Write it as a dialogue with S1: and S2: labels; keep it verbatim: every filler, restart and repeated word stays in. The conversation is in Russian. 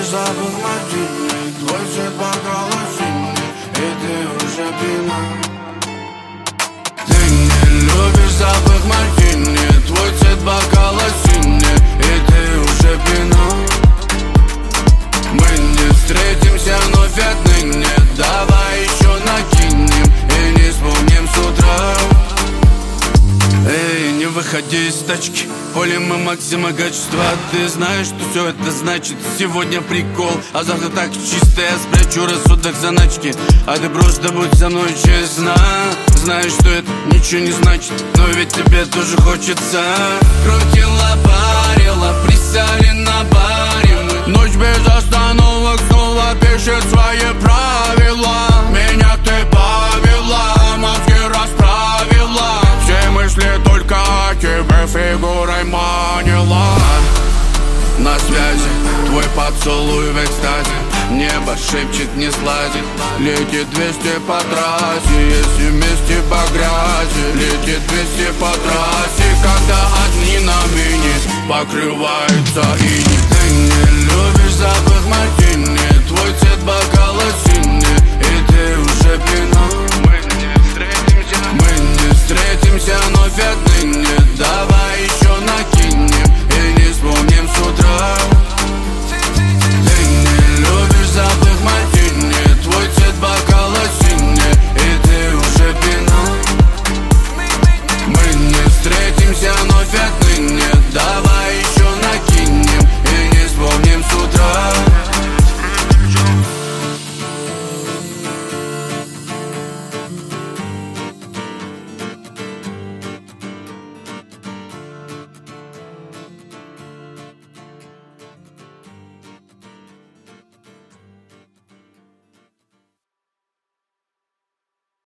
S1: запах мартини, твой цвет бокала синий, и ты уже пьяна. Ты не любишь запах мартини, твой цвет бокала синий, и ты уже пьяна. Мы не встретимся вновь отныне, давай еще накинем и не вспомним с утра. Эй, не выходи из тачки, полим мы максимум качества. Ты знаешь, что все это значит. Сегодня прикол, а завтра так чисто. Я спрячу рассудок заначки, а ты просто будь со мной честна. Знаешь, что это ничего не значит, но ведь тебе тоже хочется. Крутила, парила, присяли на баре мы. Ночь без остановок снова пишет свои правила. Меня ты повела, мозги расправила. Все мысли только о тебе фигурой манила. На связи, твой поцелуй в экстазе. Небо шепчет, не слазит. Летит двести по трассе, если вместе по грязи. Летит двести по трассе, когда одни на мини покрывается иней. Ты не любишь запах мартини, твой цвет бокала синий, и ты уже пьяна.